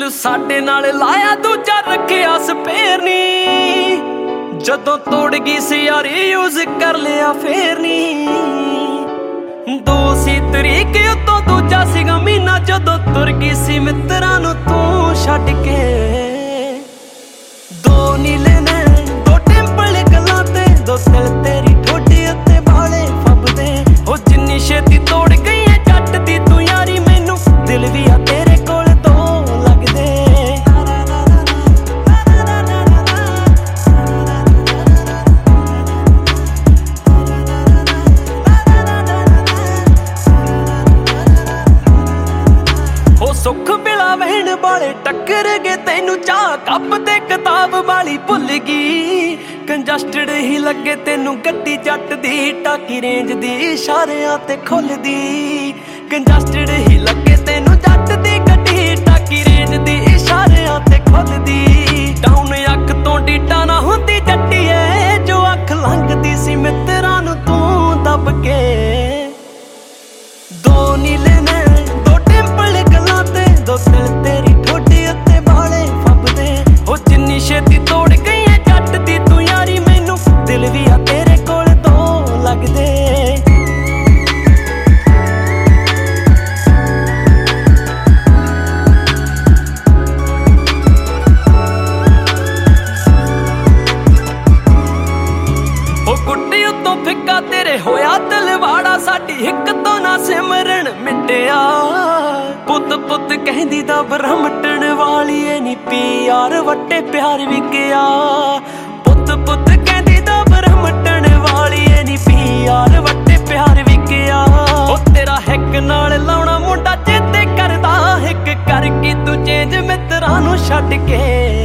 ਸਾਡੇ ਨਾਲ ਲਾਇਆ ਦੂਜਾ ਰੱਖਿਆ ਸਪੇਰ ਨੀ। ਜਦੋਂ ਤੋੜ ਗਈ ਸੀ ਯਾਰੀ ਯੂਜ਼ ਕਰ ਲਿਆ ਫੇਰ ਨੀ। 2 ਸੀ ਤਰੀਕ ਉਤੋਂ ਦੂਜਾ ਸੀਗਾ ਮਹੀਨਾ ਜਦੋਂ ਤੁਰ ਗਈ ਸੀ ਮਿੱਤਰਾਂ ਨੂੰ ਤੂੰ ਛੱਡ ਕੇ। 2 ਨੀਲੇ ਨੇ 2 ਟੈਂਪਲ ਗੱਲਾਂ ਤੇ 2 ਦਿਲ ਤੇਰੀ ਠੋਡੀ ਉੱਤੇ ਵਾਲੇ ਫੱਬਦੇ। ਉਹ ਜਿੰਨੀ ਛੇਤੀ ਤੋੜ ਗਈ ਐ ਜੱਟ ਦੀ ਤੂੰ ਯਾਰੀ ਮੈਨੂੰ ਦਿਲ ਵੀ ਆ ਤੇਰੇ ਕੋਲ ਤੋਂ ਲੱਗਦੇ। ਉਹ ਸੁੱਖ ਬਿਲਾ ਵਹਿਣ ਵਾਲੇ ਟੱਕਰ ਗਏ ਤੈਨੂੰ ਚਾਹ ਕੱਪ ਤੇ ਕਿਤਾਬ ਵਾਲੀ ਭੁੱਲ ਗਈ। ਕੰਜਸਟਡ ਹੀ ਲੱਗੇ ਤੈਨੂੰ ਗੱਡੀ ਜੱਟ ਦੀ ਟਾਕੀ ਰੇਂਜ ਦੀ ਇਸ਼ਾਰਿਆਂ ਤੇ ਖੁੱਲਦੀ। ਕੰਜਸਟਡ ਹੀ ਲੱਗੇ ਤੈਨੂੰ ਜੱਟ ਦੀ ਗੱਡੀ ਟਾਕੀ ਰੇਂਜ ਦੀ ਇਸ਼ਾਰਿਆਂ ਤੇ ਖੁੱਲਦੀ। ਡਾਊਨ ਅੱਖ ਤੋਂ ਡੀਟਾ ਨਾ ਹੁੰਦੀ ਜੱਟੀਏ ਜੋ ਅੱਖ ਲੰਘਦੀ ਸੀ ਮਿੱਤਰਾਂ ਨੂੰ ਤੂੰ ਦੱਬ ਕੇ। 2 ਨੀਲੇ ਨੇ 2 ਟੈਂਪਲ ਗੱਲਾਂ ਤੇ 2 ਦਿਲ ਤੇਰੀ ਠੋਡੀ ਉੱਤੇ ਵਾਲੇ ਫੱਬਦੇ। ਉਹ ਜਿੰਨੀ ਛੇਤੀ ਤੋੜ ਗਈ ਐ ਜੱਟ ਦੀ ਤੂੰ ਯਾਰੀ ਮੈਨੂੰ ਦਿਲ ਵੀ ਆ ਤੇਰੇ ਕੋਲ ਤੋਂ ਲੱਗਦੇ। ਉਹ ਗੁੱਡੀ ਉੱਤੋਂ ਫਿੱਕਾ ਤੇਰੇ ਹੋਇਆ ਤਲਵਾੜਾ ਸਾਡੀ ਹਿੱਕ ਤੋਂ ਨਾ ਸਿਮਰਨ ਮਿਟਿਆ। ਪੁੱਤ ਪੁੱਤ ਕਹਿੰਦੀ ਦਾ ਬ੍ਰਹਮਟਣ ਵਾਲੀ ਏ ਨੀ ਪਿਆਰ ਵੱਟੇ ਪਿਆਰ ਵਿਕਿਆ। ਪੁੱਤ ਪੁੱਤ ਕਹਿੰਦੀ ਦਾ ਬ੍ਰਹਮਟਣ ਵਾਲੀ ਏ ਨੀ ਪਿਆਰ ਵੱਟੇ ਪਿਆਰ ਵਿਕਿਆ। ਉਹ ਤੇਰਾ ਹਿੱਕ ਨਾਲ ਲਾਉਣਾ ਮੁੰਡਾ ਚੇਤੇ ਕਰਦਾ ਹਿੱਕ ਕਰਕੇ ਤੂੰ ਚੇਂਜ ਮਿੱਤਰਾਂ ਨੂੰ ਛੱਡ ਕੇ।